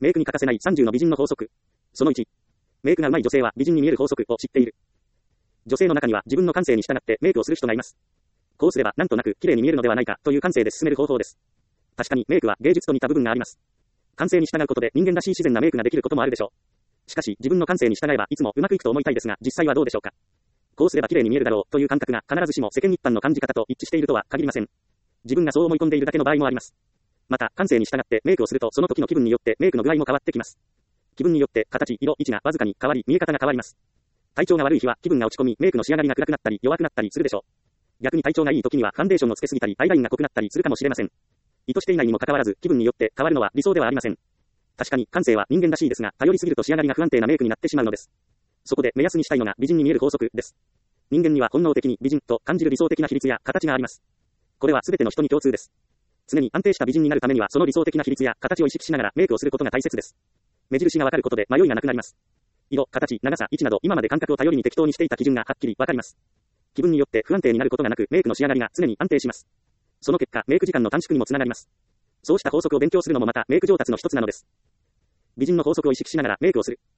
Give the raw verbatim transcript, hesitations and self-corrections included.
メイクに欠かせないさんじゅうの美人の法則。そのいち。メイクが上手い女性は美人に見える法則を知っている。女性の中には自分の感性に従ってメイクをする人がいます。こうすればなんとなく綺麗に見えるのではないかという感性で進める方法です。確かにメイクは芸術と似た部分があります。感性に従うことで人間らしい自然なメイクができることもあるでしょう。しかし自分の感性に従えばいつもうまくいくと思いたいですが、実際はどうでしょうか。こうすれば綺麗に見えるだろうという感覚が必ずしも世間一般の感じ方と一致しているとは限りません。自分がそう思い込んでいるだけの場合もあります。また感性に従ってメイクをするとその時の気分によってメイクの具合も変わってきます。気分によって形、色、位置がわずかに変わり見え方が変わります。体調が悪い日は気分が落ち込みメイクの仕上がりが暗くなったり弱くなったりするでしょう。逆に体調がいい時にはファンデーションをつけすぎたりアイラインが濃くなったりするかもしれません。意図していないにもかかわらず気分によって変わるのは理想ではありません。確かに感性は人間らしいですが頼りすぎると仕上がりが不安定なメイクになってしまうのです。そこで目安にしたいのが美人に見える法則です。人間には本能的に美人と感じる理想的な比率や形があります。これは全ての人に共通です。常に安定した美人になるためにはその理想的な比率や形を意識しながらメイクをすることが大切です。目印がわかることで迷いがなくなります。色、形、長さ、位置など今まで感覚を頼りに適当にしていた基準がはっきりわかります。気分によって不安定になることがなくメイクの仕上がりが常に安定します。その結果メイク時間の短縮にもつながります。そうした法則を勉強するのもまたメイク上達の一つなのです。美人の法則を意識しながらメイクをする。